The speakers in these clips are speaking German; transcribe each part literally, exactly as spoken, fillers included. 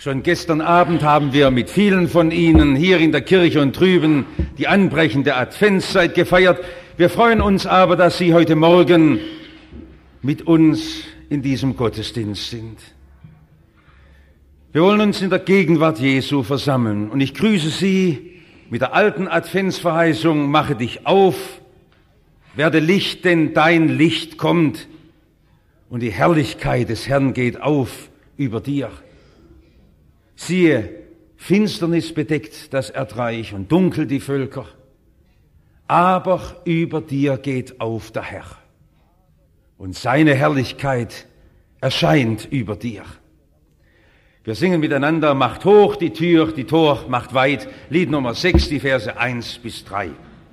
Schon gestern Abend haben wir mit vielen von Ihnen hier in der Kirche und drüben die anbrechende Adventszeit gefeiert. Wir freuen uns aber, dass Sie heute Morgen mit uns in diesem Gottesdienst sind. Wir wollen uns in der Gegenwart Jesu versammeln und ich grüße Sie mit der alten Adventsverheißung: Mache dich auf, werde Licht, denn dein Licht kommt und die Herrlichkeit des Herrn geht auf über dir. Siehe, Finsternis bedeckt das Erdreich und dunkel die Völker, aber über dir geht auf der Herr und seine Herrlichkeit erscheint über dir. Wir singen miteinander: Macht hoch die Tür, die Tor macht weit. Lied Nummer sechs, die Verse eins bis drei.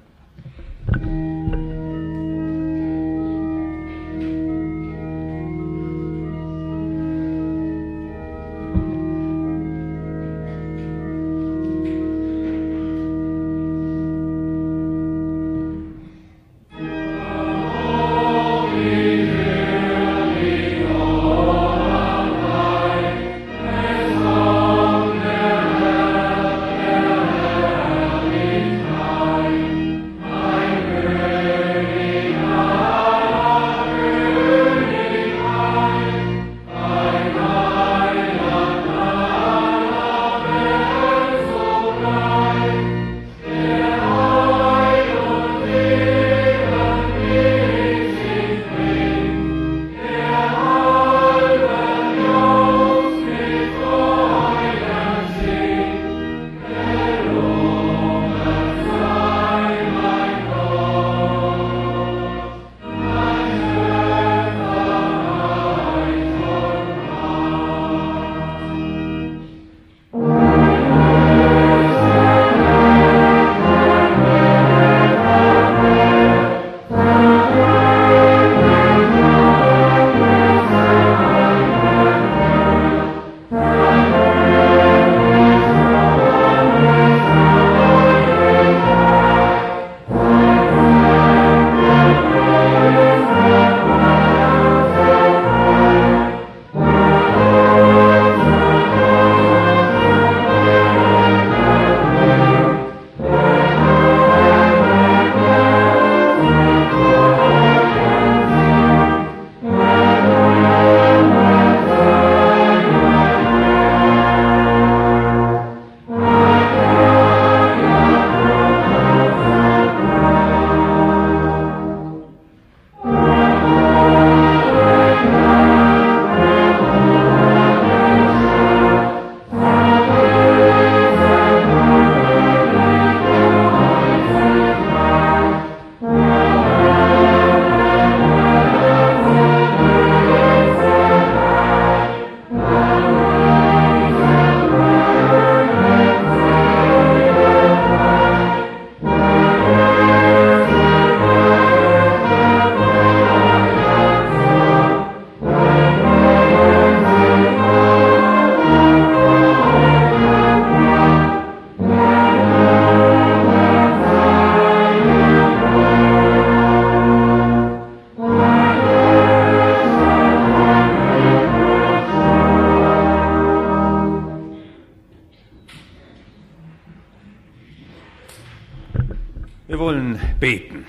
Wir wollen beten.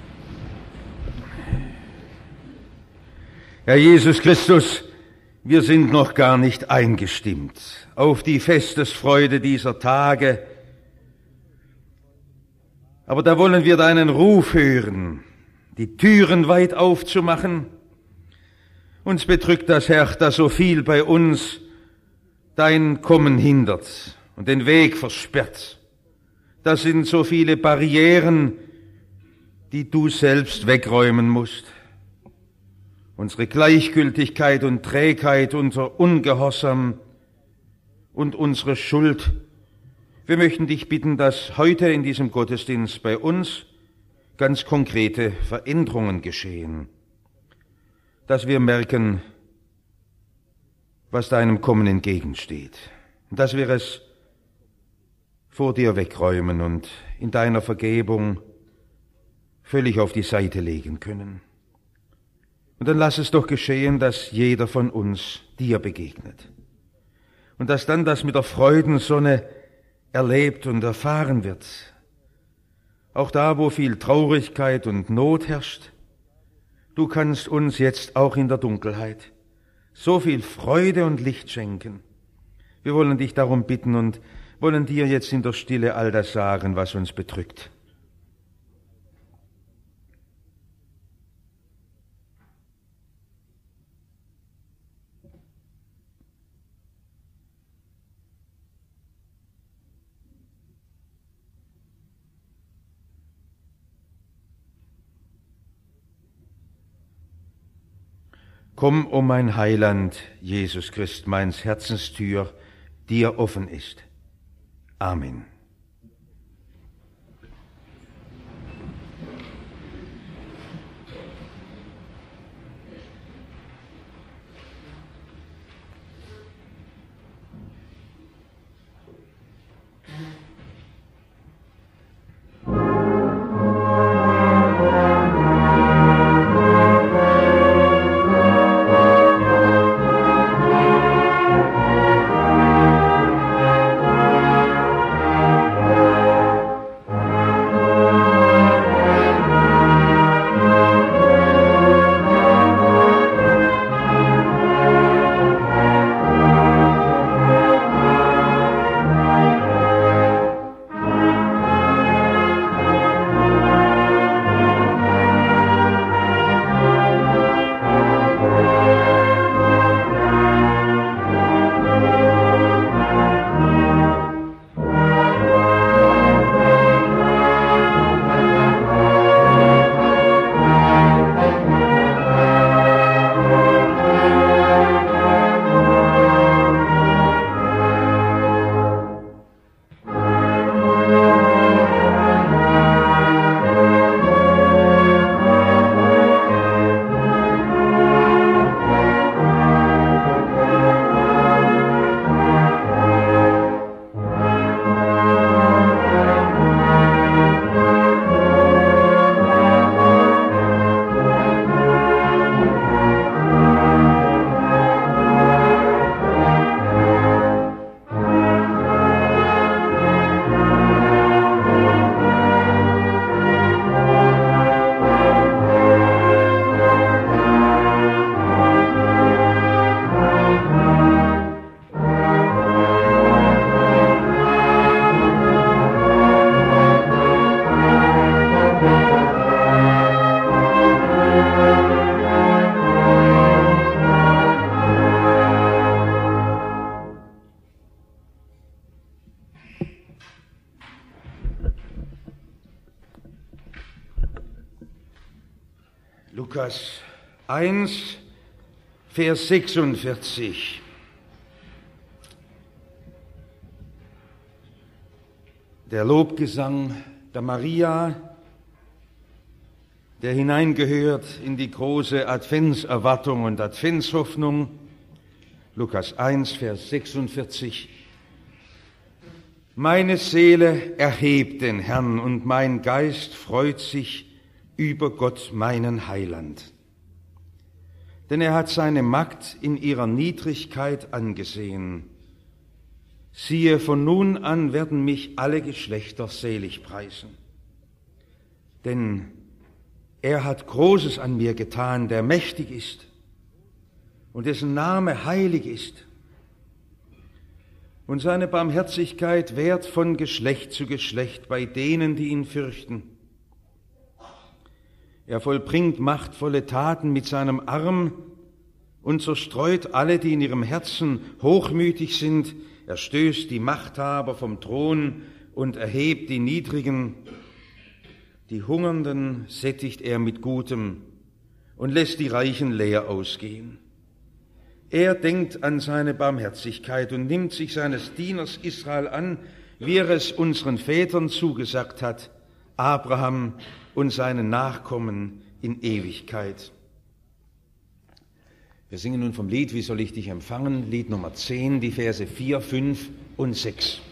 Herr Jesus Christus, wir sind noch gar nicht eingestimmt auf die Festesfreude dieser Tage, aber da wollen wir deinen Ruf hören, die Türen weit aufzumachen. Uns bedrückt das Herz, dass so viel bei uns dein Kommen hindert und den Weg versperrt. Das sind so viele Barrieren, die du selbst wegräumen musst. Unsere Gleichgültigkeit und Trägheit, unser Ungehorsam und unsere Schuld. Wir möchten dich bitten, dass heute in diesem Gottesdienst bei uns ganz konkrete Veränderungen geschehen. Dass wir merken, was deinem Kommen entgegensteht. Und dass wir es vor dir wegräumen und in deiner Vergebung völlig auf die Seite legen können. Und dann lass es doch geschehen, dass jeder von uns dir begegnet. und dass dann das mit der Freudensonne erlebt und erfahren wird. Auch da, wo viel Traurigkeit und Not herrscht, du kannst uns jetzt auch in der Dunkelheit so viel Freude und Licht schenken. Wir wollen dich darum bitten und wollen dir jetzt in der Stille all das sagen, was uns bedrückt. Komm, o mein Heiland, Jesus Christ, meins Herzenstür dir offen ist. Amen. Lukas eins, Vers sechsundvierzig. Der Lobgesang der Maria, der hineingehört in die große Adventserwartung und Adventshoffnung. Lukas eins, Vers sechsundvierzig. Meine Seele erhebt den Herrn und mein Geist freut sich über Gott, meinen Heiland. Denn er hat seine Magd in ihrer Niedrigkeit angesehen. Siehe, von nun an werden mich alle Geschlechter selig preisen. Denn er hat Großes an mir getan, der mächtig ist und dessen Name heilig ist. Und seine Barmherzigkeit währt von Geschlecht zu Geschlecht bei denen, die ihn fürchten. Er vollbringt machtvolle Taten mit seinem Arm und zerstreut alle, die in ihrem Herzen hochmütig sind. Er stößt die Machthaber vom Thron und erhebt die Niedrigen. Die Hungernden sättigt er mit Gutem und lässt die Reichen leer ausgehen. Er denkt an seine Barmherzigkeit und nimmt sich seines Dieners Israel an, wie er es unseren Vätern zugesagt hat, Abraham und seinen Nachkommen in Ewigkeit. Wir singen nun vom Lied Wie soll ich dich empfangen, Lied Nummer zehn, die Verse vier, fünf und sechs.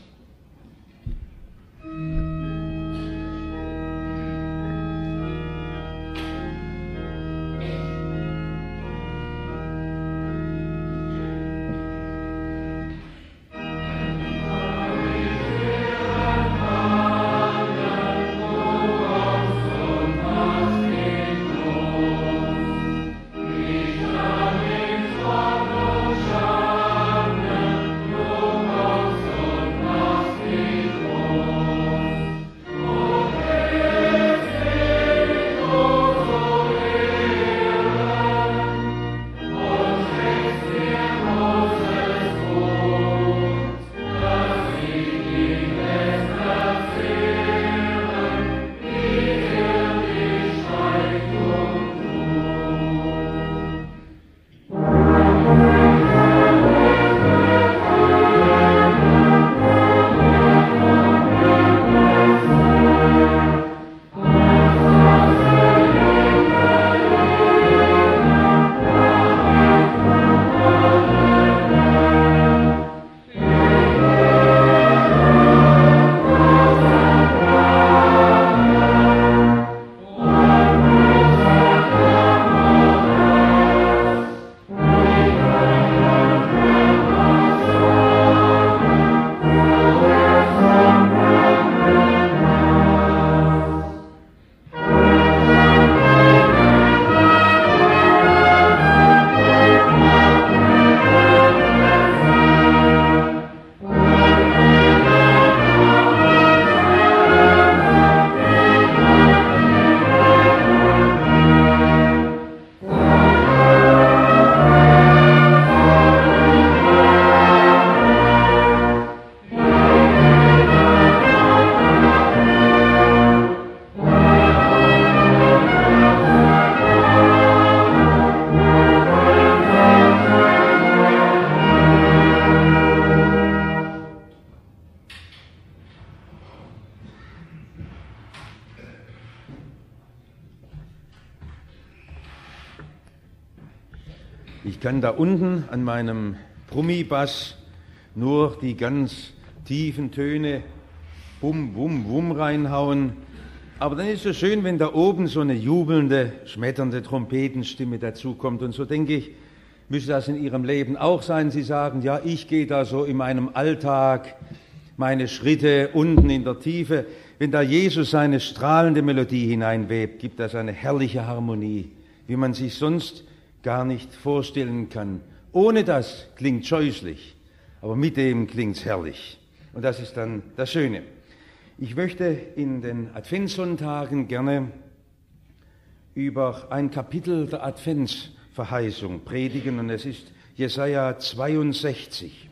Ich kann da unten an meinem Brummibass nur die ganz tiefen Töne bum, bum, bum reinhauen. Aber dann ist es schön, wenn da oben so eine jubelnde, schmetternde Trompetenstimme dazukommt. Und so denke ich, müsste das in Ihrem Leben auch sein. Sie sagen, ja, ich gehe da so in meinem Alltag meine Schritte unten in der Tiefe. Wenn da Jesus seine strahlende Melodie hineinwebt, gibt das eine herrliche Harmonie, wie man sich sonst gar nicht vorstellen kann. Ohne das klingt scheußlich, aber mit dem klingt's herrlich. Und das ist dann das Schöne. Ich möchte in den Adventssonntagen gerne über ein Kapitel der Adventsverheißung predigen, und es ist Jesaja zweiundsechzig.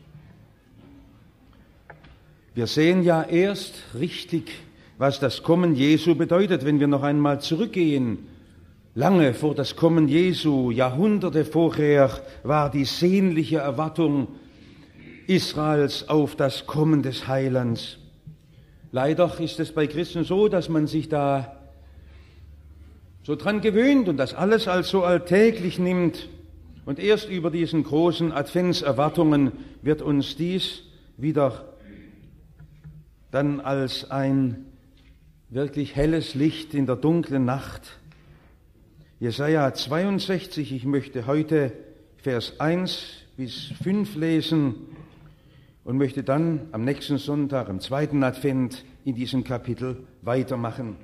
Wir sehen ja erst richtig, was das Kommen Jesu bedeutet, wenn wir noch einmal zurückgehen. Lange vor das Kommen Jesu, Jahrhunderte vorher, war die sehnliche Erwartung Israels auf das Kommen des Heilands. Leider ist es bei Christen so, dass man sich da so dran gewöhnt und das alles als so alltäglich nimmt. Und erst über diesen großen Adventserwartungen wird uns dies wieder dann als ein wirklich helles Licht in der dunklen Nacht. Jesaja zweiundsechzig, ich möchte heute Vers eins bis fünf lesen und möchte dann am nächsten Sonntag, am zweiten Advent, in diesem Kapitel weitermachen.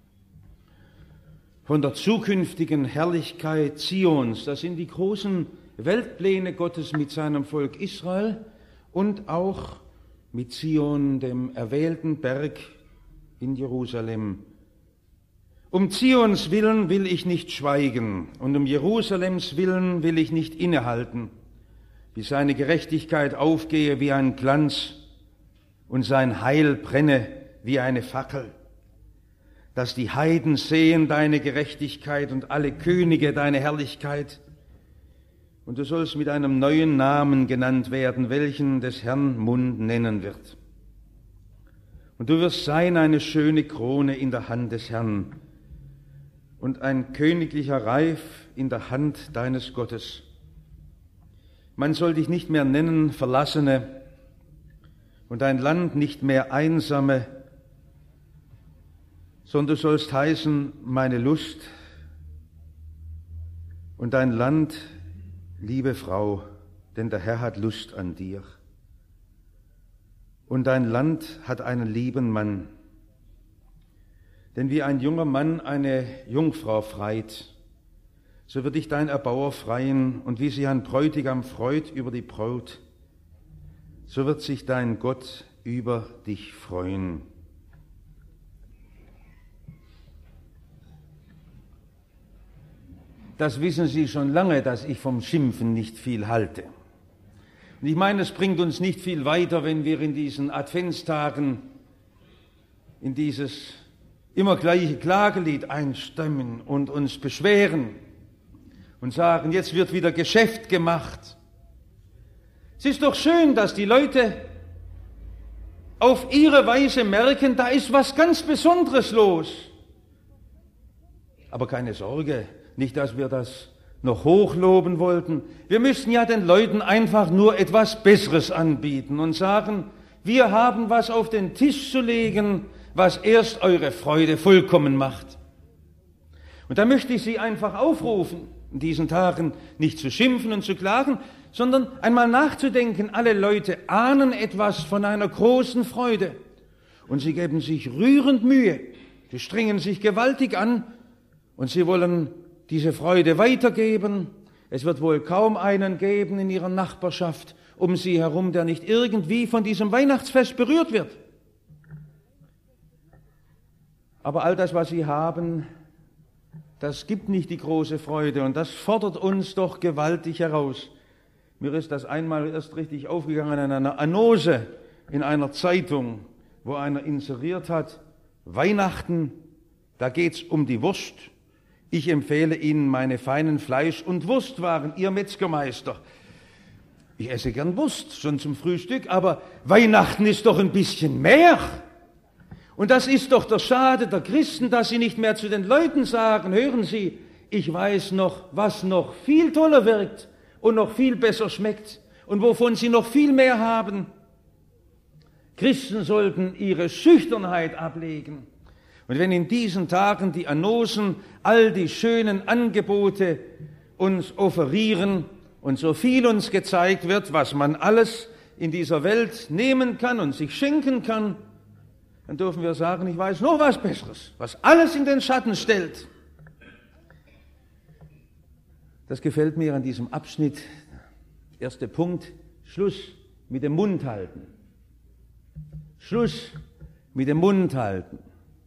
Von der zukünftigen Herrlichkeit Zions, das sind die großen Weltpläne Gottes mit seinem Volk Israel und auch mit Zion, dem erwählten Berg in Jerusalem. Um Zions willen will ich nicht schweigen und um Jerusalems willen will ich nicht innehalten, bis seine Gerechtigkeit aufgehe wie ein Glanz und sein Heil brenne wie eine Fackel, dass die Heiden sehen deine Gerechtigkeit und alle Könige deine Herrlichkeit. Und du sollst mit einem neuen Namen genannt werden, welchen des Herrn Mund nennen wird. Und du wirst sein eine schöne Krone in der Hand des Herrn und ein königlicher Reif in der Hand deines Gottes. Man soll dich nicht mehr nennen Verlassene und dein Land nicht mehr Einsame, sondern du sollst heißen, meine Lust, und dein Land, liebe Frau, denn der Herr hat Lust an dir. Und dein Land hat einen lieben Mann, denn wie ein junger Mann eine Jungfrau freit, so wird dich dein Erbauer freien, und wie sich ein Bräutigam freut über die Braut, so wird sich dein Gott über dich freuen. Das wissen Sie schon lange, dass ich vom Schimpfen nicht viel halte. Und ich meine, es bringt uns nicht viel weiter, wenn wir in diesen Adventstagen in dieses immer gleiche Klagelied einstimmen und uns beschweren und sagen, jetzt wird wieder Geschäft gemacht. Es ist doch schön, dass die Leute auf ihre Weise merken, da ist was ganz Besonderes los. Aber keine Sorge, nicht, dass wir das noch hochloben wollten. Wir müssen ja den Leuten einfach nur etwas Besseres anbieten und sagen, wir haben was auf den Tisch zu legen, was erst eure Freude vollkommen macht. Und da möchte ich Sie einfach aufrufen, in diesen Tagen nicht zu schimpfen und zu klagen, sondern einmal nachzudenken, alle Leute ahnen etwas von einer großen Freude und sie geben sich rührend Mühe, sie strengen sich gewaltig an und sie wollen diese Freude weitergeben. Es wird wohl kaum einen geben in ihrer Nachbarschaft um sie herum, der nicht irgendwie von diesem Weihnachtsfest berührt wird. Aber all das, was sie haben, das gibt nicht die große Freude und das fordert uns doch gewaltig heraus. Mir ist das einmal erst richtig aufgegangen in einer Annonce in einer Zeitung, wo einer inseriert hat, Weihnachten, da geht's um die Wurst. Ich empfehle Ihnen meine feinen Fleisch- und Wurstwaren, Ihr Metzgermeister. Ich esse gern Wurst, schon zum Frühstück, aber Weihnachten ist doch ein bisschen mehr. Und das ist doch der Schade der Christen, dass sie nicht mehr zu den Leuten sagen, hören Sie, ich weiß noch, was noch viel toller wirkt. und noch viel besser schmeckt und wovon sie noch viel mehr haben. Christen sollten ihre Schüchternheit ablegen. Und wenn in diesen Tagen die Anosen all die schönen Angebote uns offerieren und so viel uns gezeigt wird, was man alles in dieser Welt nehmen kann und sich schenken kann, dann dürfen wir sagen, ich weiß noch was Besseres, was alles in den Schatten stellt. Das gefällt mir an diesem Abschnitt. Erster Punkt, Schluss mit dem Mund halten. Schluss mit dem Mund halten.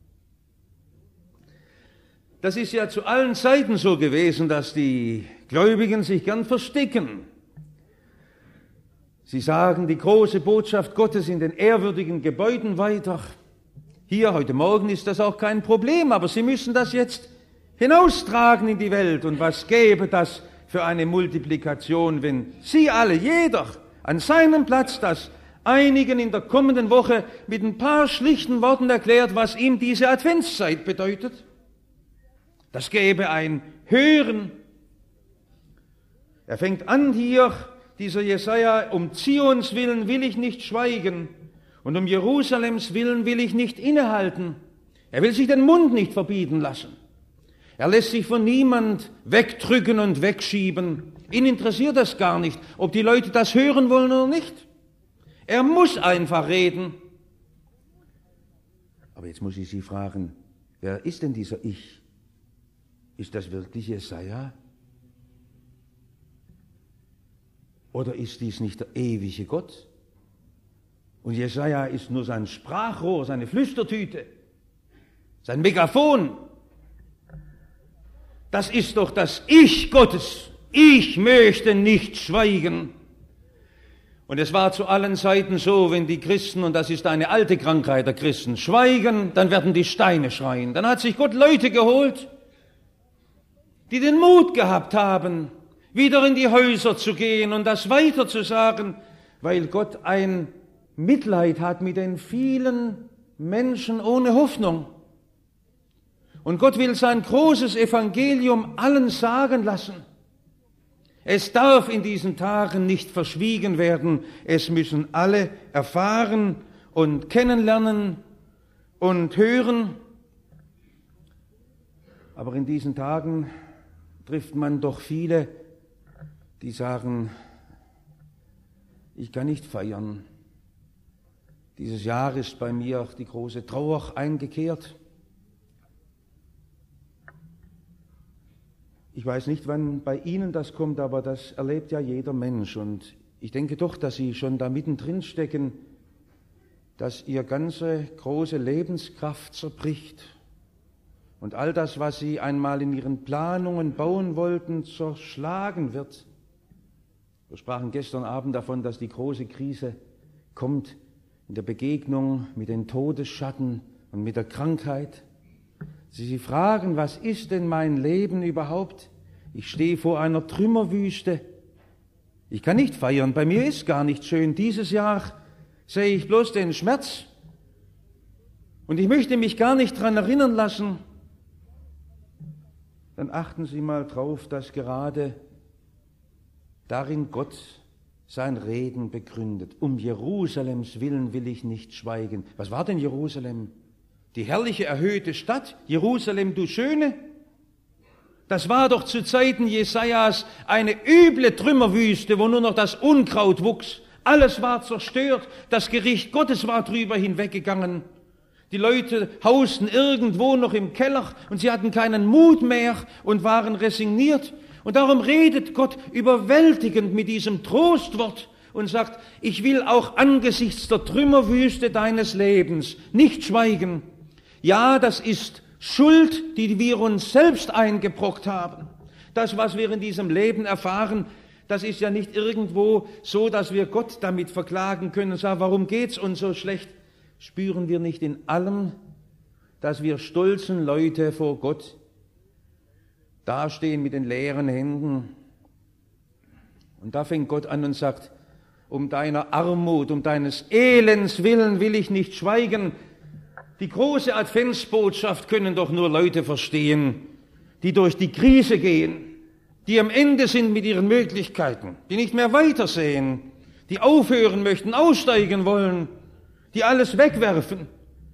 Das ist ja zu allen Zeiten so gewesen, dass die Gläubigen sich gern verstecken. Sie sagen die große Botschaft Gottes in den ehrwürdigen Gebäuden weiter. Hier, heute Morgen ist das auch kein Problem, aber sie müssen das jetzt hinaustragen in die Welt. Und was gäbe das für eine Multiplikation, wenn Sie alle, jeder, an seinem Platz das einigen in der kommenden Woche mit ein paar schlichten Worten erklärt, was ihm diese Adventszeit bedeutet? Das gäbe ein Hören. Er fängt an hier, dieser Jesaja, um Zions willen will ich nicht schweigen und um Jerusalems willen will ich nicht innehalten. Er will sich den Mund nicht verbieten lassen. Er lässt sich von niemand wegdrücken und wegschieben. Ihn interessiert das gar nicht, ob die Leute das hören wollen oder nicht. Er muss einfach reden. Aber jetzt muss ich Sie fragen, wer ist denn dieser Ich? Ist das wirklich Jesaja? Oder ist dies nicht der ewige Gott? Und Jesaja ist nur sein Sprachrohr, seine Flüstertüte, sein Megafon. Das ist doch das Ich Gottes. Ich möchte nicht schweigen. Und es war zu allen Zeiten so, wenn die Christen, und das ist eine alte Krankheit der Christen, schweigen, dann werden die Steine schreien. Dann hat sich Gott Leute geholt, die den Mut gehabt haben, wieder in die Häuser zu gehen und das weiter zu sagen, weil Gott ein Mitleid hat mit den vielen Menschen ohne Hoffnung. Und Gott will sein großes Evangelium allen sagen lassen. Es darf in diesen Tagen nicht verschwiegen werden. Es müssen alle erfahren und kennenlernen und hören. Aber in diesen Tagen trifft man doch viele, die sagen, ich kann nicht feiern. Dieses Jahr ist bei mir die große Trauer eingekehrt. Ich weiß nicht, wann bei Ihnen das kommt, aber das erlebt ja jeder Mensch. Und ich denke doch, dass Sie schon da mittendrin stecken, dass Ihre ganze große Lebenskraft zerbricht. Und all das, was Sie einmal in Ihren Planungen bauen wollten, zerschlagen wird. Wir sprachen gestern Abend davon, dass die große Krise kommt in der Begegnung mit den Todesschatten und mit der Krankheit. Sie sich fragen, was ist denn mein Leben überhaupt? Ich stehe vor einer Trümmerwüste. Ich kann nicht feiern, bei mir ist gar nicht schön. Dieses Jahr sehe ich bloß den Schmerz. Und ich möchte mich gar nicht daran erinnern lassen. Dann achten Sie mal drauf, dass gerade darin Gott sein Reden begründet. Um Jerusalems willen will ich nicht schweigen. Was war denn Jerusalem? Die herrliche, erhöhte Stadt, Jerusalem, du Schöne. Das war doch zu Zeiten Jesajas eine üble Trümmerwüste, wo nur noch das Unkraut wuchs. Alles war zerstört, das Gericht Gottes war drüber hinweggegangen. Die Leute hausten irgendwo noch im Keller und sie hatten keinen Mut mehr und waren resigniert. Und darum redet Gott überwältigend mit diesem Trostwort und sagt, ich will auch angesichts der Trümmerwüste deines Lebens nicht schweigen. Ja, das ist Schuld, die wir uns selbst eingebrockt haben. Das, was wir in diesem Leben erfahren, das ist ja nicht irgendwo so, dass wir Gott damit verklagen können und sagen, warum geht's uns so schlecht? Spüren wir nicht in allem, dass wir stolzen Leute vor Gott dastehen mit den leeren Händen? Und da fängt Gott an und sagt, um deiner Armut, um deines Elends willen will ich nicht schweigen. Die große Adventsbotschaft können doch nur Leute verstehen, die durch die Krise gehen. die am Ende sind mit ihren Möglichkeiten, die nicht mehr weitersehen, die aufhören möchten, aussteigen wollen, die alles wegwerfen.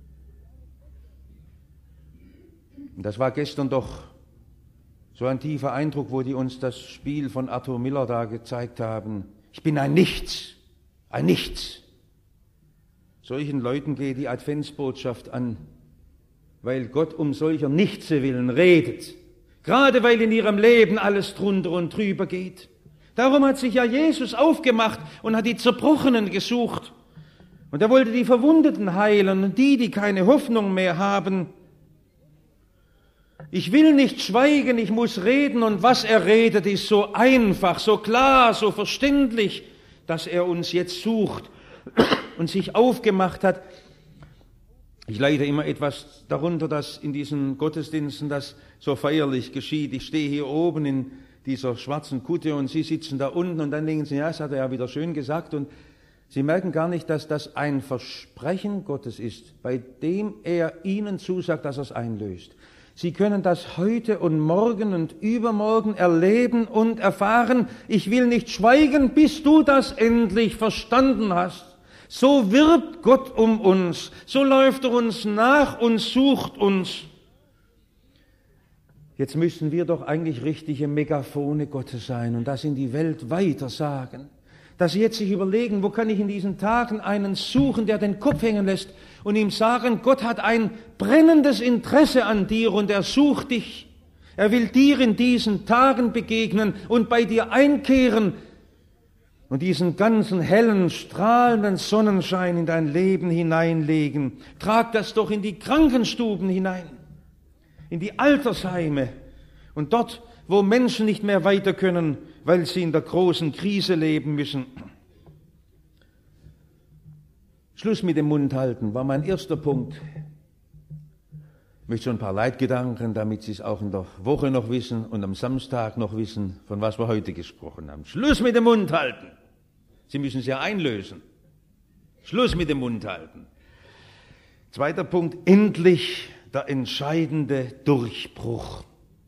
Und das war gestern doch so ein tiefer Eindruck, wo die uns das Spiel von Arthur Miller da gezeigt haben. Ich bin ein Nichts, ein Nichts. Solchen Leuten geht die Adventsbotschaft an, weil Gott um solcher Nichtse willen redet. Gerade weil in ihrem Leben alles drunter und drüber geht. Darum hat sich ja Jesus aufgemacht und hat die Zerbrochenen gesucht. Und er wollte die Verwundeten heilen und die, die keine Hoffnung mehr haben. Ich will nicht schweigen, ich muss reden, und was er redet, ist so einfach, so klar, so verständlich, dass er uns jetzt sucht und sich aufgemacht hat. Ich leide immer etwas darunter, dass in diesen Gottesdiensten das so feierlich geschieht. Ich stehe hier oben in dieser schwarzen Kutte und Sie sitzen da unten und dann denken Sie, ja, das hat er ja wieder schön gesagt, und Sie merken gar nicht, dass das ein Versprechen Gottes ist, bei dem er Ihnen zusagt, dass er es einlöst. Sie können das heute und morgen und übermorgen erleben und erfahren. Ich will nicht schweigen, bis du das endlich verstanden hast. So wirbt Gott um uns, so läuft er uns nach und sucht uns. Jetzt müssen wir doch eigentlich richtige Megafone Gottes sein und das in die Welt weiter sagen. Dass Sie jetzt sich überlegen, wo kann ich in diesen Tagen einen suchen, der den Kopf hängen lässt, und ihm sagen, Gott hat ein brennendes Interesse an dir und er sucht dich. Er will dir in diesen Tagen begegnen und bei dir einkehren und diesen ganzen hellen, strahlenden Sonnenschein in dein Leben hineinlegen. Trag das doch in die Krankenstuben hinein, in die Altersheime und dort, wo Menschen nicht mehr weiter können, weil sie in der großen Krise leben müssen. Schluss mit dem Mund halten war mein erster Punkt. Ich möchte so ein paar Leitgedanken, damit Sie es auch in der Woche noch wissen und am Samstag noch wissen, von was wir heute gesprochen haben. Schluss mit dem Mund halten. Sie müssen es ja einlösen. Schluss mit dem Mund halten. Zweiter Punkt, endlich der entscheidende Durchbruch.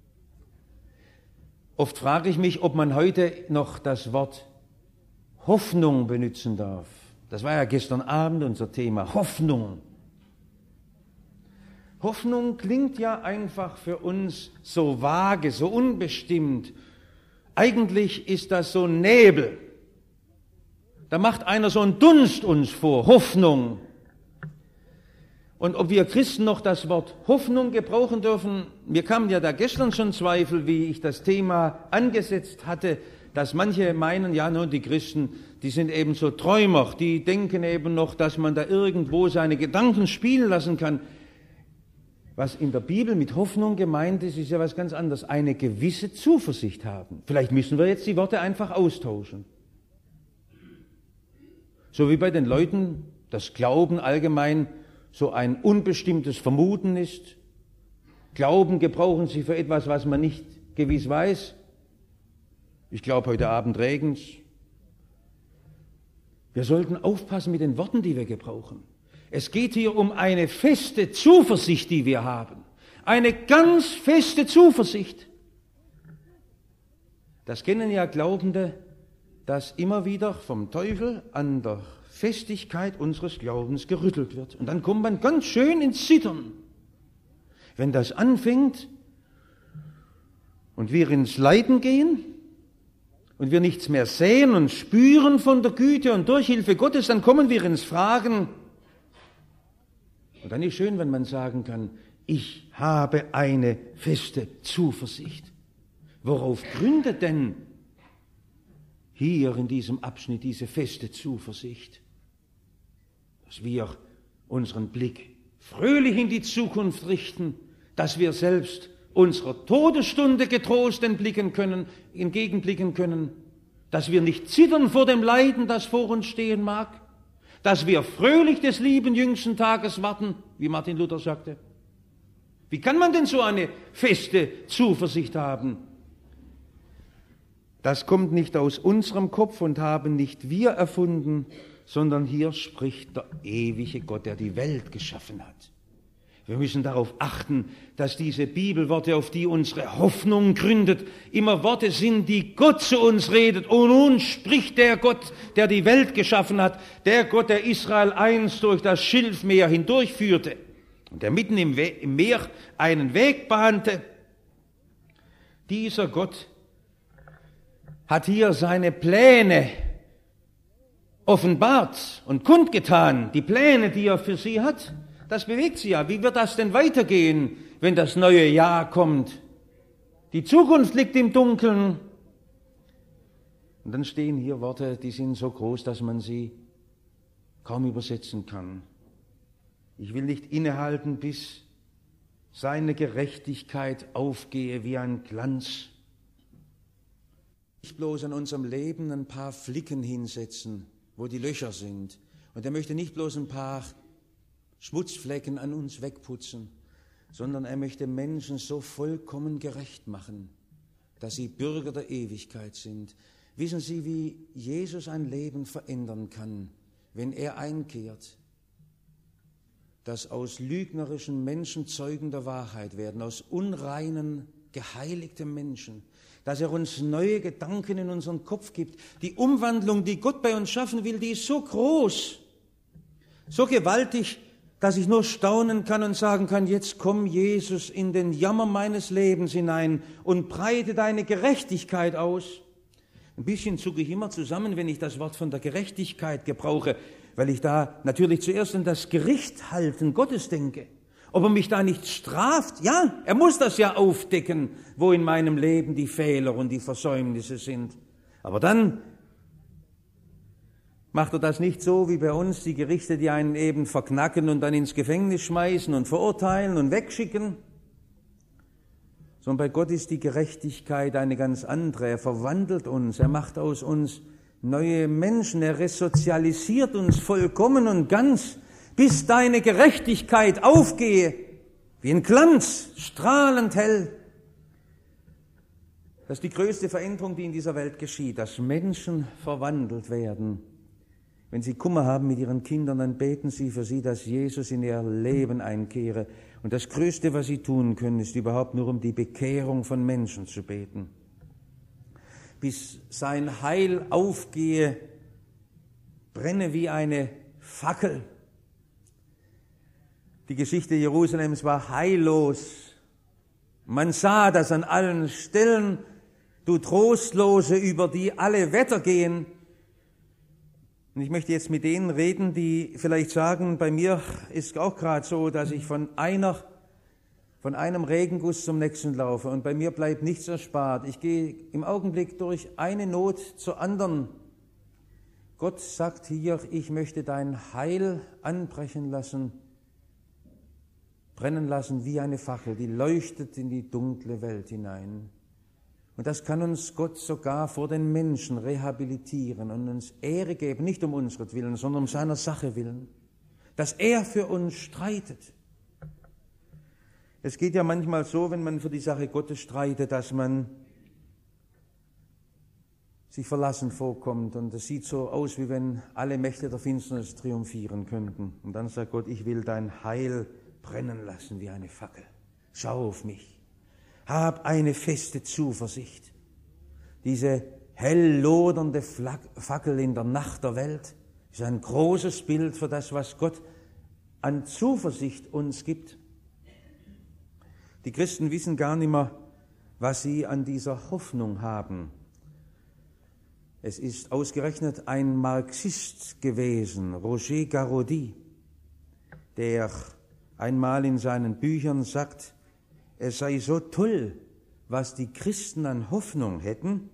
Oft frage ich mich, ob man heute noch das Wort Hoffnung benutzen darf. Das war ja gestern Abend unser Thema, Hoffnung. Hoffnung klingt ja einfach für uns so vage, so unbestimmt. Eigentlich ist das so ein Nebel. Da macht einer so einen Dunst uns vor, Hoffnung. Und ob wir Christen noch das Wort Hoffnung gebrauchen dürfen, mir kamen ja da gestern schon Zweifel, wie ich das Thema angesetzt hatte, dass manche meinen, ja, nun, die Christen, die sind eben so Träumer, die denken eben noch, dass man da irgendwo seine Gedanken spielen lassen kann. Was in der Bibel mit Hoffnung gemeint ist, ist ja was ganz anderes. Eine gewisse Zuversicht haben. Vielleicht müssen wir jetzt die Worte einfach austauschen. So wie bei den Leuten das Glauben allgemein so ein unbestimmtes Vermuten ist. Glauben gebrauchen sie für etwas, was man nicht gewiss weiß. Ich glaube, heute Abend regnet's. Wir sollten aufpassen mit den Worten, die wir gebrauchen. Es geht hier um eine feste Zuversicht, die wir haben. Eine ganz feste Zuversicht. Das kennen ja Glaubende, dass immer wieder vom Teufel an der Festigkeit unseres Glaubens gerüttelt wird. Und dann kommt man ganz schön ins Zittern. Wenn das anfängt und wir ins Leiden gehen, und wir nichts mehr sehen und spüren von der Güte und Durchhilfe Gottes, dann kommen wir ins Fragen. Und dann ist schön, wenn man sagen kann, ich habe eine feste Zuversicht. Worauf gründet denn hier in diesem Abschnitt diese feste Zuversicht? Dass wir unseren Blick fröhlich in die Zukunft richten, dass wir selbst unserer Todesstunde getrost entblicken können, entgegenblicken können, dass wir nicht zittern vor dem Leiden, das vor uns stehen mag, dass wir fröhlich des lieben jüngsten Tages warten, wie Martin Luther sagte. Wie kann man denn so eine feste Zuversicht haben? Das kommt nicht aus unserem Kopf und haben nicht wir erfunden, sondern hier spricht der ewige Gott, der die Welt geschaffen hat. Wir müssen darauf achten, dass diese Bibelworte, auf die unsere Hoffnung gründet, immer Worte sind, die Gott zu uns redet. Und nun spricht der Gott, der die Welt geschaffen hat, der Gott, der Israel einst durch das Schilfmeer hindurchführte und der mitten im, We- im Meer einen Weg bahnte. Dieser Gott hat hier seine Pläne offenbart und kundgetan, die Pläne, die er für sie hat. Das bewegt sie ja. Wie wird das denn weitergehen, wenn das neue Jahr kommt? Die Zukunft liegt im Dunkeln. Und dann stehen hier Worte, die sind so groß, dass man sie kaum übersetzen kann. Ich will nicht innehalten, bis seine Gerechtigkeit aufgehe wie ein Glanz. Nicht bloß an unserem Leben ein paar Flicken hinsetzen, wo die Löcher sind. Und er möchte nicht bloß ein paar Schmutzflecken an uns wegputzen, sondern er möchte Menschen so vollkommen gerecht machen, dass sie Bürger der Ewigkeit sind. Wissen Sie, wie Jesus ein Leben verändern kann, wenn er einkehrt? Dass aus lügnerischen Menschen Zeugen der Wahrheit werden, aus unreinen, geheiligten Menschen, dass er uns neue Gedanken in unseren Kopf gibt. Die Umwandlung, die Gott bei uns schaffen will, die ist so groß, so gewaltig, dass ich nur staunen kann und sagen kann, jetzt komm Jesus in den Jammer meines Lebens hinein und breite deine Gerechtigkeit aus. Ein bisschen zucke ich immer zusammen, wenn ich das Wort von der Gerechtigkeit gebrauche, weil ich da natürlich zuerst an das Gericht halten Gottes denke. Ob er mich da nicht straft? Ja, er muss das ja aufdecken, wo in meinem Leben die Fehler und die Versäumnisse sind. Aber dann macht er das nicht so wie bei uns, die Gerichte, die einen eben verknacken und dann ins Gefängnis schmeißen und verurteilen und wegschicken. Sondern bei Gott ist die Gerechtigkeit eine ganz andere. Er verwandelt uns, er macht aus uns neue Menschen, er resozialisiert uns vollkommen und ganz, bis deine Gerechtigkeit aufgehe, wie ein Glanz, strahlend hell. Das ist die größte Veränderung, die in dieser Welt geschieht, dass Menschen verwandelt werden. Wenn sie Kummer haben mit ihren Kindern, dann beten sie für sie, dass Jesus in ihr Leben einkehre. Und das Größte, was sie tun können, ist überhaupt nur um die Bekehrung von Menschen zu beten. Bis sein Heil aufgehe, brenne wie eine Fackel. Die Geschichte Jerusalems war heillos. Man sah das an allen Stellen, du Trostlose, über die alle Wetter gehen. Und ich möchte jetzt mit denen reden, die vielleicht sagen, bei mir ist auch gerade so, dass ich von einer, von einem Regenguss zum nächsten laufe und bei mir bleibt nichts erspart. Ich gehe im Augenblick durch eine Not zur anderen. Gott sagt hier, ich möchte dein Heil anbrechen lassen, brennen lassen wie eine Fackel, die leuchtet in die dunkle Welt hinein. Und das kann uns Gott sogar vor den Menschen rehabilitieren und uns Ehre geben, nicht um unseretwillen, sondern um seiner Sache willen, dass er für uns streitet. Es geht ja manchmal so, wenn man für die Sache Gottes streitet, dass man sich verlassen vorkommt und es sieht so aus, wie wenn alle Mächte der Finsternis triumphieren könnten. Und dann sagt Gott, ich will dein Heil brennen lassen wie eine Fackel. Schau auf mich. Hab eine feste Zuversicht. Diese hell lodernde Fackel in der Nacht der Welt ist ein großes Bild für das, was Gott an Zuversicht uns gibt. Die Christen wissen gar nicht mehr, was sie an dieser Hoffnung haben. Es ist ausgerechnet ein Marxist gewesen, Roger Garaudy, der einmal in seinen Büchern sagt, es sei so toll, was die Christen an Hoffnung hätten.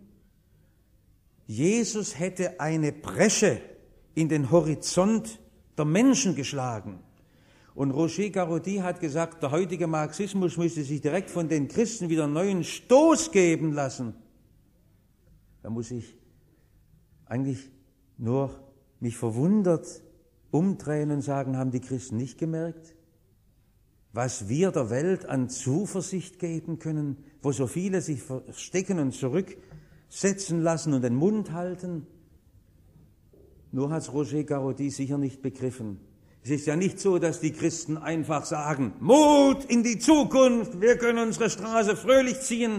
Jesus hätte eine Bresche in den Horizont der Menschen geschlagen. Und Roger Garaudy hat gesagt, der heutige Marxismus müsste sich direkt von den Christen wieder einen neuen Stoß geben lassen. Da muss ich eigentlich nur mich verwundert umdrehen und sagen, haben die Christen nicht gemerkt, was wir der Welt an Zuversicht geben können, wo so viele sich verstecken und zurücksetzen lassen und den Mund halten? Nur hat Roger Garaudy sicher nicht begriffen. Es ist ja nicht so, dass die Christen einfach sagen, Mut in die Zukunft, wir können unsere Straße fröhlich ziehen,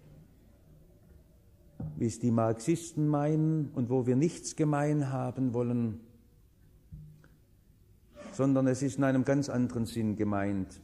wie es die Marxisten meinen und wo wir nichts gemein haben wollen, sondern es ist in einem ganz anderen Sinn gemeint.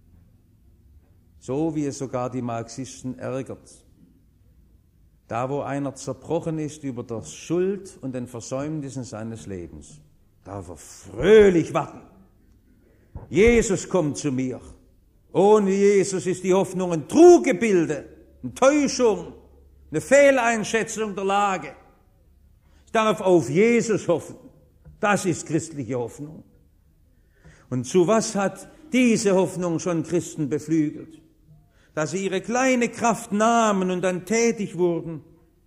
So wie es sogar die Marxisten ärgert. Da, wo einer zerbrochen ist über die Schuld und den Versäumnissen seines Lebens, darf er fröhlich warten. Jesus kommt zu mir. Ohne Jesus ist die Hoffnung ein Truggebilde, eine Täuschung, eine Fehleinschätzung der Lage. Ich darf auf Jesus hoffen. Das ist christliche Hoffnung. Und zu was hat diese Hoffnung schon Christen beflügelt? Dass sie ihre kleine Kraft nahmen und dann tätig wurden.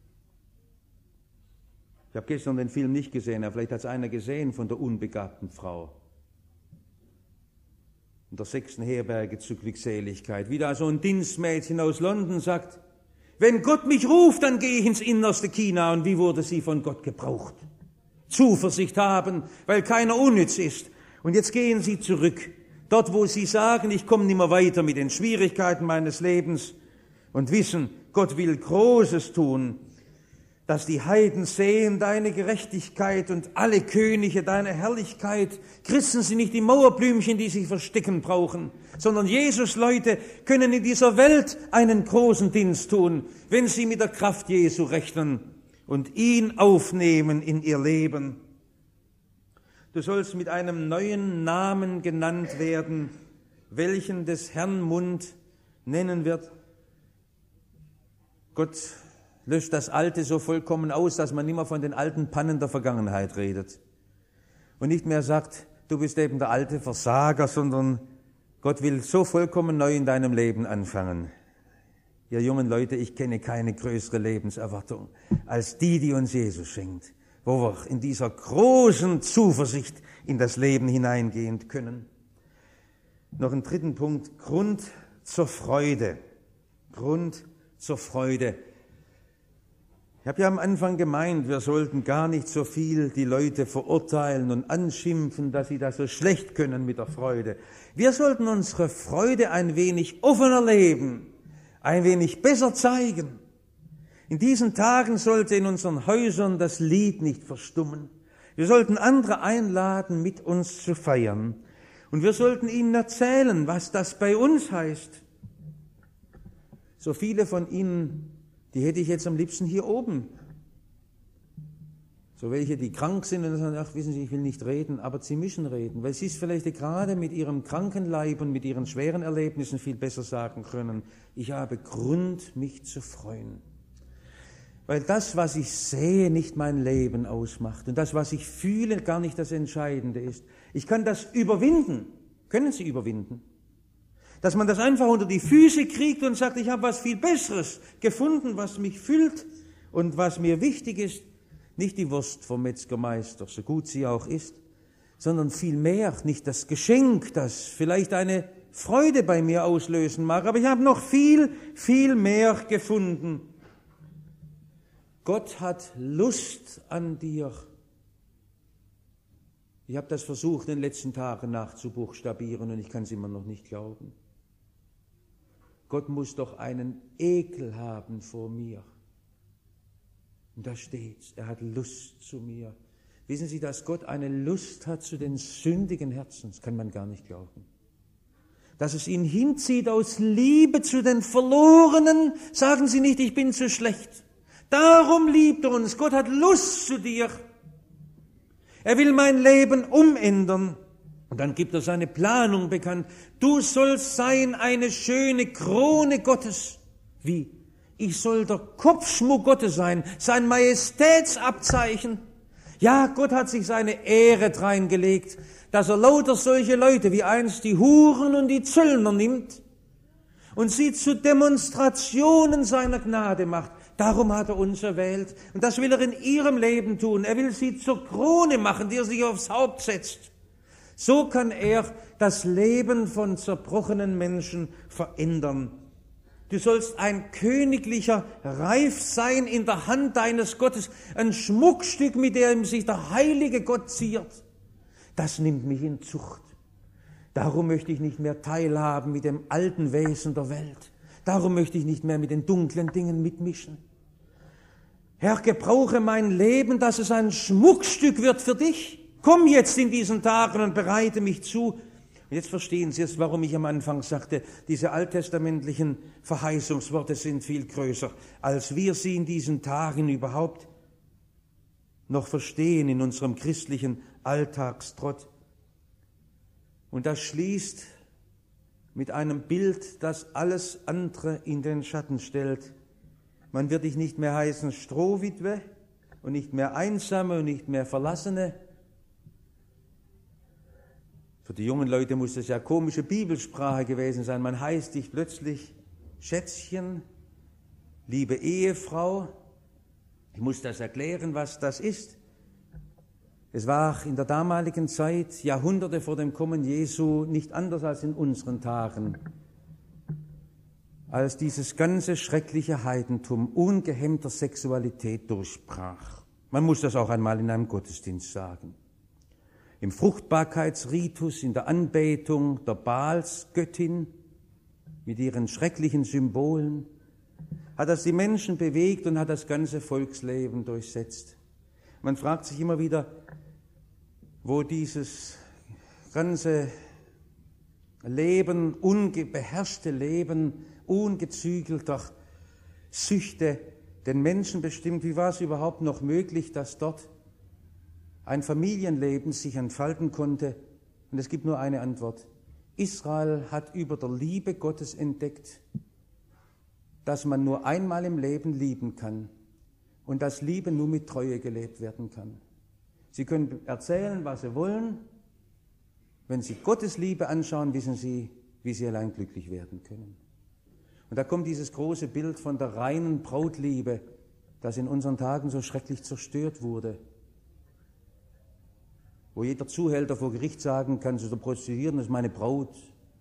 Ich habe gestern den Film nicht gesehen, aber vielleicht hat es einer gesehen von der unbegabten Frau. In der sechsten Herberge zur Glückseligkeit. Wie da so ein Dienstmädchen aus London sagt, wenn Gott mich ruft, dann gehe ich ins innerste China. Und wie wurde sie von Gott gebraucht? Zuversicht haben, weil keiner unnütz ist. Und jetzt gehen sie zurück. Dort, wo sie sagen, ich komme nicht mehr weiter mit den Schwierigkeiten meines Lebens und wissen, Gott will Großes tun, dass die Heiden sehen deine Gerechtigkeit und alle Könige deine Herrlichkeit. Christen sind nicht die Mauerblümchen, die sich verstecken brauchen, sondern Jesus-Leute können in dieser Welt einen großen Dienst tun, wenn sie mit der Kraft Jesu rechnen und ihn aufnehmen in ihr Leben. Du sollst mit einem neuen Namen genannt werden, welchen des Herrn Mund nennen wird. Gott löscht das Alte so vollkommen aus, dass man nicht mehr von den alten Pannen der Vergangenheit redet. Und nicht mehr sagt, du bist eben der alte Versager, sondern Gott will so vollkommen neu in deinem Leben anfangen. Ihr jungen Leute, ich kenne keine größere Lebenserwartung als die, die uns Jesus schenkt, wo wir in dieser großen Zuversicht in das Leben hineingehen können. Noch einen dritten Punkt, Grund zur Freude. Grund zur Freude. Ich habe ja am Anfang gemeint, wir sollten gar nicht so viel die Leute verurteilen und anschimpfen, dass sie das so schlecht können mit der Freude. Wir sollten unsere Freude ein wenig offener leben, ein wenig besser zeigen. In diesen Tagen sollte in unseren Häusern das Lied nicht verstummen. Wir sollten andere einladen, mit uns zu feiern. Und wir sollten ihnen erzählen, was das bei uns heißt. So viele von ihnen, die hätte ich jetzt am liebsten hier oben. So welche, die krank sind und sagen, ach, wissen Sie, ich will nicht reden, aber Sie müssen reden, weil Sie es vielleicht gerade mit Ihrem kranken Leib und mit Ihren schweren Erlebnissen viel besser sagen können. Ich habe Grund, mich zu freuen. Weil das, was ich sehe, nicht mein Leben ausmacht und das, was ich fühle, gar nicht das Entscheidende ist. Ich kann das überwinden. Können Sie überwinden? Dass man das einfach unter die Füße kriegt und sagt, ich habe was viel Besseres gefunden, was mich füllt und was mir wichtig ist. Nicht die Wurst vom Metzgermeister, so gut sie auch ist, sondern viel mehr, nicht das Geschenk, das vielleicht eine Freude bei mir auslösen mag, aber ich habe noch viel, viel mehr gefunden. Gott hat Lust an dir. Ich habe das versucht, in den letzten Tagen nachzubuchstabieren und ich kann es immer noch nicht glauben. Gott muss doch einen Ekel haben vor mir. Und da steht's, er hat Lust zu mir. Wissen Sie, dass Gott eine Lust hat zu den sündigen Herzen? Das kann man gar nicht glauben. Dass es ihn hinzieht aus Liebe zu den Verlorenen. Sagen Sie nicht, ich bin zu schlecht. Darum liebt er uns. Gott hat Lust zu dir. Er will mein Leben umändern. Und dann gibt er seine Planung bekannt. Du sollst sein eine schöne Krone Gottes. Wie? Ich soll der Kopfschmuck Gottes sein, sein Majestätsabzeichen. Ja, Gott hat sich seine Ehre reingelegt, dass er lauter solche Leute wie einst die Huren und die Zöllner nimmt und sie zu Demonstrationen seiner Gnade macht. Darum hat er uns erwählt. Und das will er in ihrem Leben tun. Er will sie zur Krone machen, die er sich aufs Haupt setzt. So kann er das Leben von zerbrochenen Menschen verändern. Du sollst ein königlicher Reif sein in der Hand deines Gottes, ein Schmuckstück, mit dem sich der heilige Gott ziert. Das nimmt mich in Zucht. Darum möchte ich nicht mehr teilhaben mit dem alten Wesen der Welt. Darum möchte ich nicht mehr mit den dunklen Dingen mitmischen. Herr, gebrauche mein Leben, dass es ein Schmuckstück wird für dich. Komm jetzt in diesen Tagen und bereite mich zu. Jetzt verstehen Sie es, warum ich am Anfang sagte, diese alttestamentlichen Verheißungsworte sind viel größer, als wir sie in diesen Tagen überhaupt noch verstehen in unserem christlichen Alltagstrott. Und das schließt mit einem Bild, das alles andere in den Schatten stellt. Man wird dich nicht mehr heißen Strohwitwe und nicht mehr Einsame und nicht mehr Verlassene. Für die jungen Leute muss das ja komische Bibelsprache gewesen sein. Man heißt dich plötzlich Schätzchen, liebe Ehefrau. Ich muss das erklären, was das ist. Es war in der damaligen Zeit, Jahrhunderte vor dem Kommen Jesu, nicht anders als in unseren Tagen, als dieses ganze schreckliche Heidentum ungehemmter Sexualität durchbrach. Man muss das auch einmal in einem Gottesdienst sagen. Im Fruchtbarkeitsritus, in der Anbetung der Baalsgöttin mit ihren schrecklichen Symbolen, hat das die Menschen bewegt und hat das ganze Volksleben durchsetzt. Man fragt sich immer wieder, wo dieses ganze Leben, unbeherrschte Leben, ungezügelter Süchte den Menschen bestimmt. Wie war es überhaupt noch möglich, dass dort ein Familienleben sich entfalten konnte? Und es gibt nur eine Antwort. Israel hat über der Liebe Gottes entdeckt, dass man nur einmal im Leben lieben kann und dass Liebe nur mit Treue gelebt werden kann. Sie können erzählen, was Sie wollen. Wenn Sie Gottes Liebe anschauen, wissen Sie, wie Sie allein glücklich werden können. Und da kommt dieses große Bild von der reinen Brautliebe, das in unseren Tagen so schrecklich zerstört wurde. Wo jeder Zuhälter vor Gericht sagen kann, zu der Prostituierten, das ist meine Braut.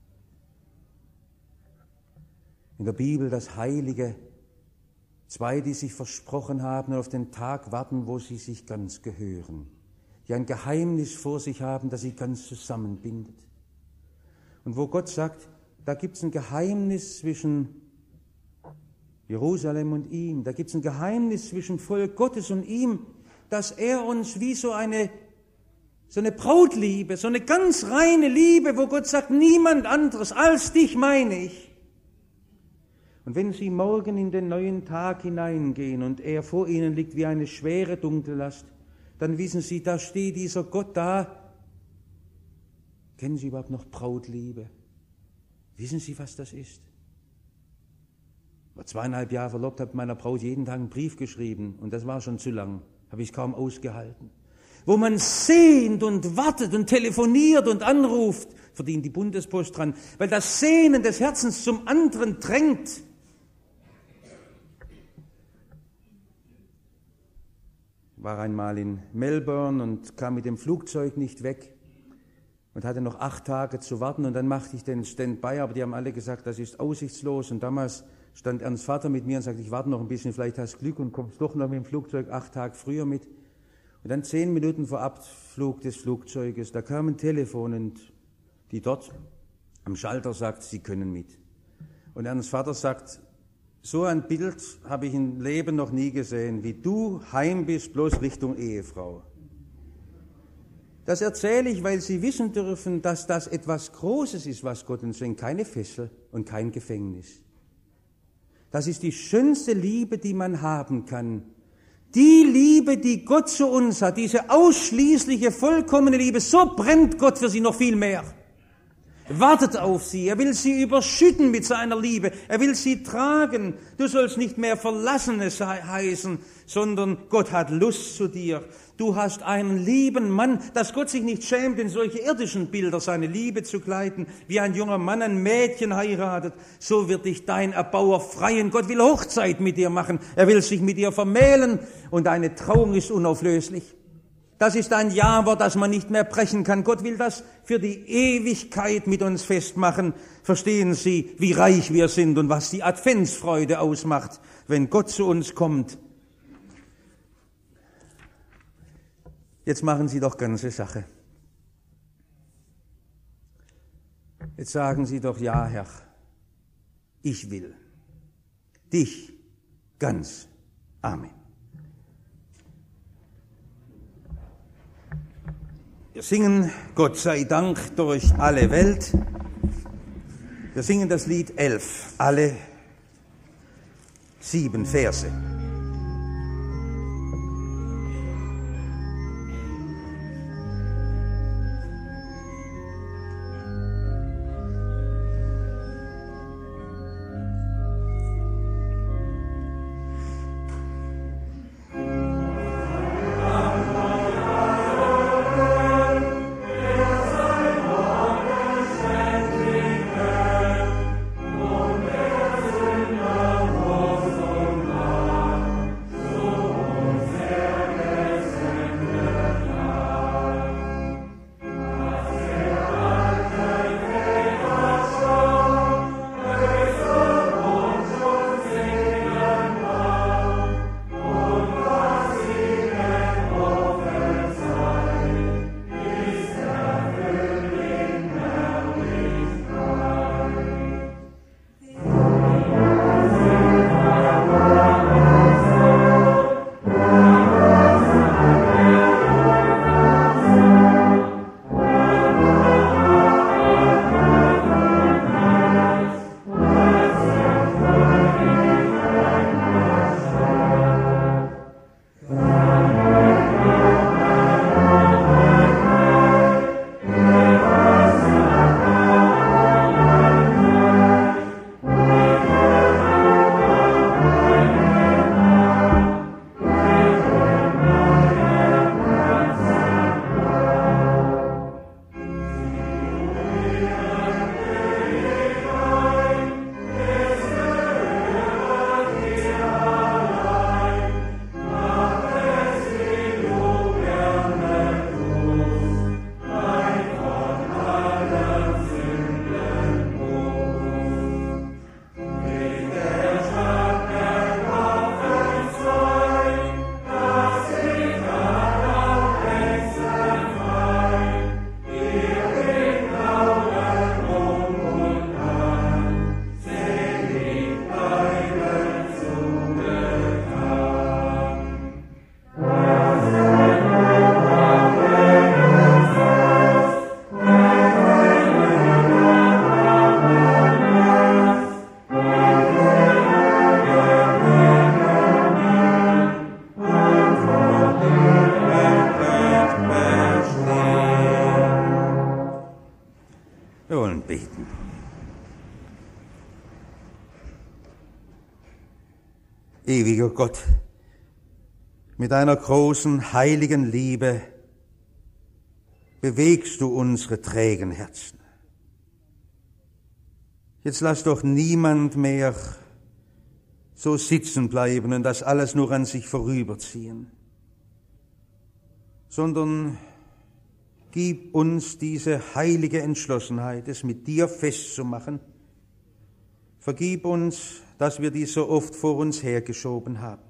In der Bibel das Heilige, zwei, die sich versprochen haben und auf den Tag warten, wo sie sich ganz gehören, die ein Geheimnis vor sich haben, das sie ganz zusammenbindet. Und wo Gott sagt, da gibt es ein Geheimnis zwischen Jerusalem und ihm, da gibt es ein Geheimnis zwischen Volk Gottes und ihm, dass er uns wie so eine, so eine Brautliebe, so eine ganz reine Liebe, wo Gott sagt, niemand anderes als dich meine ich. Und wenn Sie morgen in den neuen Tag hineingehen und er vor Ihnen liegt wie eine schwere Dunkellast, dann wissen Sie, da steht dieser Gott da. Kennen Sie überhaupt noch Brautliebe? Wissen Sie, was das ist? Ich war zweieinhalb Jahre verlobt, habe meiner Braut jeden Tag einen Brief geschrieben und das war schon zu lang, habe ich kaum ausgehalten. Wo man sehnt und wartet und telefoniert und anruft, verdient die Bundespost dran, weil das Sehnen des Herzens zum anderen drängt. Ich war einmal in Melbourne und kam mit dem Flugzeug nicht weg und hatte noch acht Tage zu warten und dann machte ich den Standby, aber die haben alle gesagt, das ist aussichtslos und damals stand Ernst Vater mit mir und sagte, ich warte noch ein bisschen, vielleicht hast du Glück und kommst doch noch mit dem Flugzeug acht Tage früher mit. Und dann zehn Minuten vor Abflug des Flugzeuges, da kam ein Telefon und die dort am Schalter sagt, Sie können mit. Und Ernst Vater sagt, so ein Bild habe ich im Leben noch nie gesehen, wie du heim bist, bloß Richtung Ehefrau. Das erzähle ich, weil Sie wissen dürfen, dass das etwas Großes ist, was Gott uns schenkt, keine Fessel und kein Gefängnis. Das ist die schönste Liebe, die man haben kann. Die Liebe, die Gott zu uns hat, diese ausschließliche, vollkommene Liebe, so brennt Gott für sie noch viel mehr. Wartet auf sie, er will sie überschütten mit seiner Liebe, er will sie tragen. Du sollst nicht mehr Verlassene heißen, sondern Gott hat Lust zu dir. Du hast einen lieben Mann, dass Gott sich nicht schämt, in solche irdischen Bilder seine Liebe zu kleiden. Wie ein junger Mann ein Mädchen heiratet, so wird dich dein Erbauer freien. Gott will Hochzeit mit dir machen, er will sich mit dir vermählen und deine Trauung ist unauflöslich. Das ist ein Ja-Wort, das man nicht mehr brechen kann. Gott will das für die Ewigkeit mit uns festmachen. Verstehen Sie, wie reich wir sind und was die Adventsfreude ausmacht, wenn Gott zu uns kommt. Jetzt machen Sie doch ganze Sache. Jetzt sagen Sie doch, ja, Herr, ich will dich ganz. Amen. Wir singen Gott sei Dank durch alle Welt. Wir singen das Lied elf, alle sieben Verse. Ewiger Gott, mit deiner großen, heiligen Liebe bewegst du unsere trägen Herzen. Jetzt lass doch niemand mehr so sitzen bleiben und das alles nur an sich vorüberziehen, sondern gib uns diese heilige Entschlossenheit, es mit dir festzumachen. Vergib uns, dass wir dies so oft vor uns hergeschoben haben.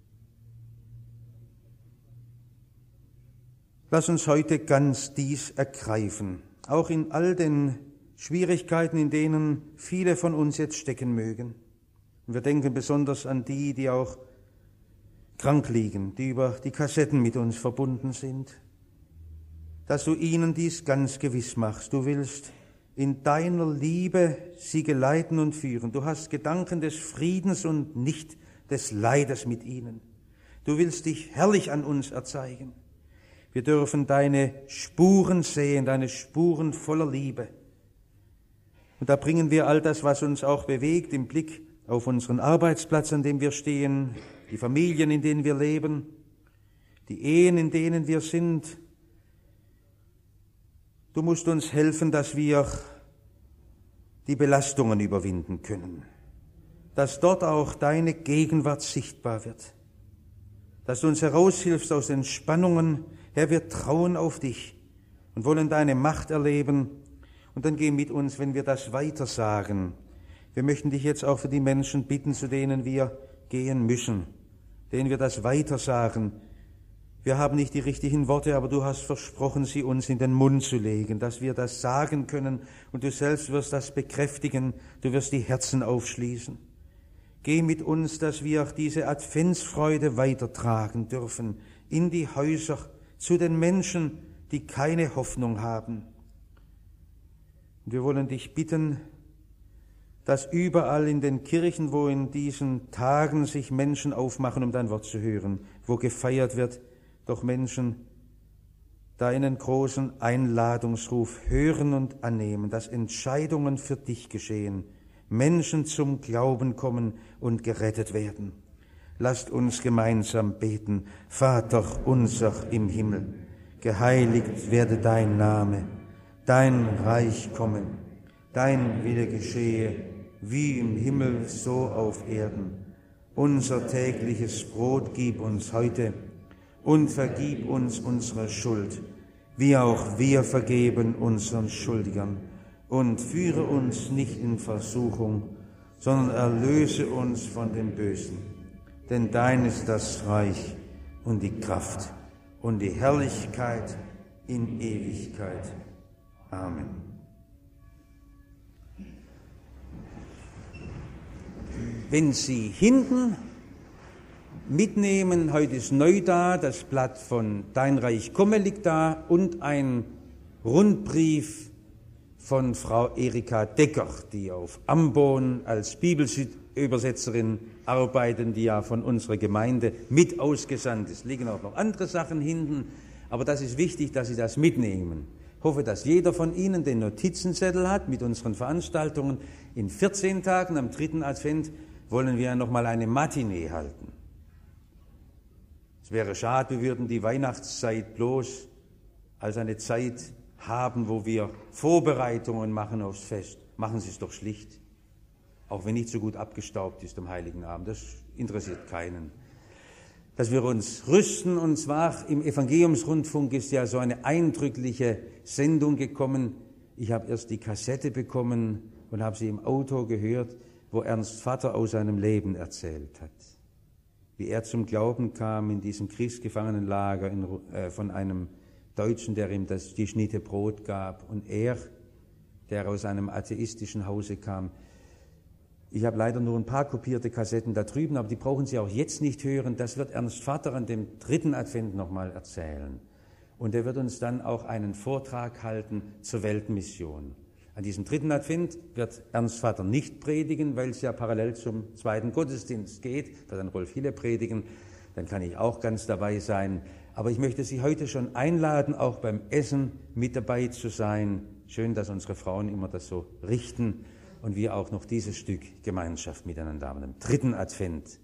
Lass uns heute ganz dies ergreifen, auch in all den Schwierigkeiten, in denen viele von uns jetzt stecken mögen. Und wir denken besonders an die, die auch krank liegen, die über die Kassetten mit uns verbunden sind, dass du ihnen dies ganz gewiss machst. Du willst in deiner Liebe sie geleiten und führen. Du hast Gedanken des Friedens und nicht des Leides mit ihnen. Du willst dich herrlich an uns erzeigen. Wir dürfen deine Spuren sehen, deine Spuren voller Liebe. Und da bringen wir all das, was uns auch bewegt, im Blick auf unseren Arbeitsplatz, an dem wir stehen, die Familien, in denen wir leben, die Ehen, in denen wir sind. Du musst uns helfen, dass wir die Belastungen überwinden können, dass dort auch deine Gegenwart sichtbar wird, dass du uns heraushilfst aus den Spannungen. Herr, wir trauen auf dich und wollen deine Macht erleben. Und dann geh mit uns, wenn wir das weitersagen. Wir möchten dich jetzt auch für die Menschen bitten, zu denen wir gehen müssen, denen wir das weitersagen. Wir haben nicht die richtigen Worte, aber du hast versprochen, sie uns in den Mund zu legen, dass wir das sagen können und du selbst wirst das bekräftigen, du wirst die Herzen aufschließen. Geh mit uns, dass wir auch diese Adventsfreude weitertragen dürfen in die Häuser, zu den Menschen, die keine Hoffnung haben. Und wir wollen dich bitten, dass überall in den Kirchen, wo in diesen Tagen sich Menschen aufmachen, um dein Wort zu hören, wo gefeiert wird, doch Menschen deinen großen Einladungsruf hören und annehmen, dass Entscheidungen für dich geschehen, Menschen zum Glauben kommen und gerettet werden. Lasst uns gemeinsam beten. Vater unser im Himmel, geheiligt werde dein Name, dein Reich komme, dein Wille geschehe, wie im Himmel so auf Erden. Unser tägliches Brot gib uns heute und vergib uns unsere Schuld, wie auch wir vergeben unseren Schuldigern. Und führe uns nicht in Versuchung, sondern erlöse uns von dem Bösen. Denn dein ist das Reich und die Kraft und die Herrlichkeit in Ewigkeit. Amen. Wenn Sie hinten mitnehmen, heute ist neu da, das Blatt von Dein Reich komme liegt da und ein Rundbrief von Frau Erika Decker, die auf Ambon als Bibelübersetzerin arbeitet, die ja von unserer Gemeinde mit ausgesandt ist. Liegen auch noch andere Sachen hinten, aber das ist wichtig, dass Sie das mitnehmen. Ich hoffe, dass jeder von Ihnen den Notizenzettel hat mit unseren Veranstaltungen. In vierzehn Tagen, am dritten Advent, wollen wir noch mal eine Matinee halten. Es wäre schade, wir würden die Weihnachtszeit bloß als eine Zeit haben, wo wir Vorbereitungen machen aufs Fest. Machen Sie es doch schlicht, auch wenn nicht so gut abgestaubt ist am Heiligen Abend. Das interessiert keinen. Dass wir uns rüsten, und zwar im Evangeliumsrundfunk ist ja so eine eindrückliche Sendung gekommen. Ich habe erst die Kassette bekommen und habe sie im Auto gehört, wo Ernst Vater aus seinem Leben erzählt hat. Wie er zum Glauben kam in diesem Kriegsgefangenenlager in, äh, von einem Deutschen, der ihm das, die Schnitte Brot gab. Und er, der aus einem atheistischen Hause kam. Ich habe leider nur ein paar kopierte Kassetten da drüben, aber die brauchen Sie auch jetzt nicht hören. Das wird Ernst Vater an dem dritten Advent nochmal erzählen. Und er wird uns dann auch einen Vortrag halten zur Weltmission. An diesem dritten Advent wird Ernst Vater nicht predigen, weil es ja parallel zum zweiten Gottesdienst geht. Da dann Rolf Hille predigen, dann kann ich auch ganz dabei sein. Aber ich möchte Sie heute schon einladen, auch beim Essen mit dabei zu sein. Schön, dass unsere Frauen immer das so richten und wir auch noch dieses Stück Gemeinschaft miteinander haben. Am dritten Advent.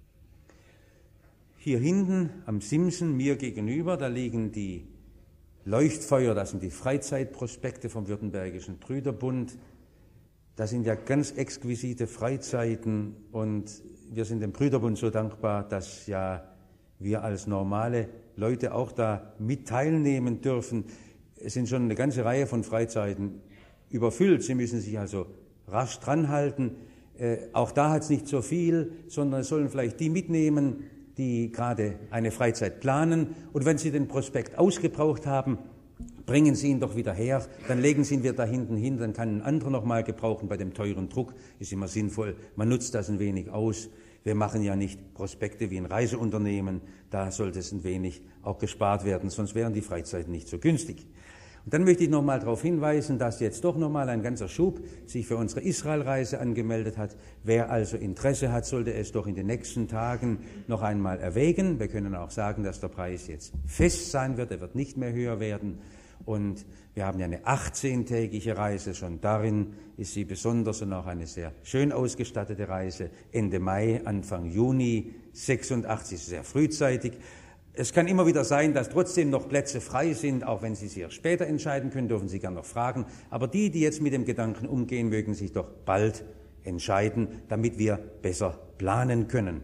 Hier hinten am Simsen, mir gegenüber, da liegen die Leuchtfeuer, das sind die Freizeitprospekte vom Württembergischen Brüderbund. Das sind ja ganz exquisite Freizeiten und wir sind dem Brüderbund so dankbar, dass ja wir als normale Leute auch da mit teilnehmen dürfen. Es sind schon eine ganze Reihe von Freizeiten überfüllt. Sie müssen sich also rasch dranhalten. Äh, auch da hat es nicht so viel, sondern es sollen vielleicht die mitnehmen, die gerade eine Freizeit planen. Und wenn Sie den Prospekt ausgebraucht haben, bringen Sie ihn doch wieder her, dann legen Sie ihn wieder da hinten hin, dann kann ein anderer noch mal gebrauchen. Bei dem teuren Druck ist immer sinnvoll, man nutzt das ein wenig aus. Wir machen ja nicht Prospekte wie ein Reiseunternehmen, da sollte es ein wenig auch gespart werden, sonst wären die Freizeiten nicht so günstig. Und dann möchte ich noch mal darauf hinweisen, dass jetzt doch noch mal ein ganzer Schub sich für unsere Israelreise angemeldet hat. Wer also Interesse hat, sollte es doch in den nächsten Tagen noch einmal erwägen. Wir können auch sagen, dass der Preis jetzt fest sein wird, er wird nicht mehr höher werden. Und wir haben ja eine achtzehntägige Reise, schon darin ist sie besonders und auch eine sehr schön ausgestattete Reise. Ende Mai, Anfang Juni, sechsundachtzig, sehr frühzeitig. Es kann immer wieder sein, dass trotzdem noch Plätze frei sind, auch wenn Sie sich erst später entscheiden können, dürfen Sie gerne noch fragen. Aber die, die jetzt mit dem Gedanken umgehen, mögen sich doch bald entscheiden, damit wir besser planen können.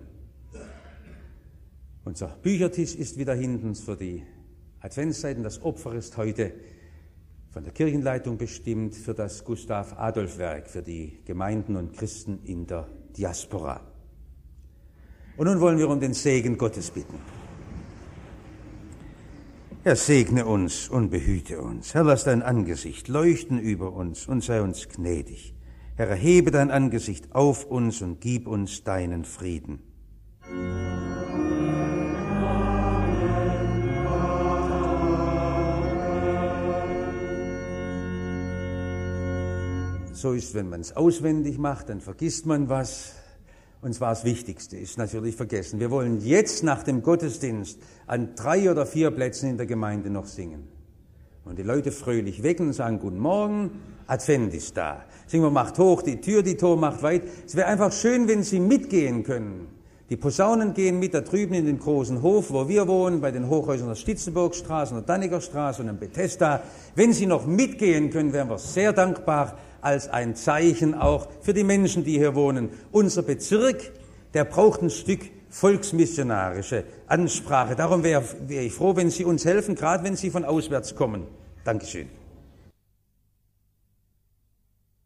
Unser Büchertisch ist wieder hinten für die Adventszeiten. Das Opfer ist heute von der Kirchenleitung bestimmt für das Gustav-Adolf-Werk, für die Gemeinden und Christen in der Diaspora. Und nun wollen wir um den Segen Gottes bitten. Herr, segne uns und behüte uns. Herr, lass dein Angesicht leuchten über uns und sei uns gnädig. Herr, erhebe dein Angesicht auf uns und gib uns deinen Frieden. So ist, wenn man es auswendig macht, dann vergisst man was. Und zwar das Wichtigste ist natürlich vergessen. Wir wollen jetzt nach dem Gottesdienst an drei oder vier Plätzen in der Gemeinde noch singen. Und die Leute fröhlich wecken und sagen, guten Morgen, Advent ist da. Singen wir, macht hoch die Tür, die Tor macht weit. Es wäre einfach schön, wenn Sie mitgehen können. Die Posaunen gehen mit da drüben in den großen Hof, wo wir wohnen, bei den Hochhäusern der Stitzenburgstraße und der Dannigerstraße und in Bethesda. Wenn Sie noch mitgehen können, wären wir sehr dankbar, als ein Zeichen auch für die Menschen, die hier wohnen. Unser Bezirk, der braucht ein Stück volksmissionarische Ansprache. Darum wäre wär ich froh, wenn Sie uns helfen, gerade wenn Sie von auswärts kommen. Dankeschön.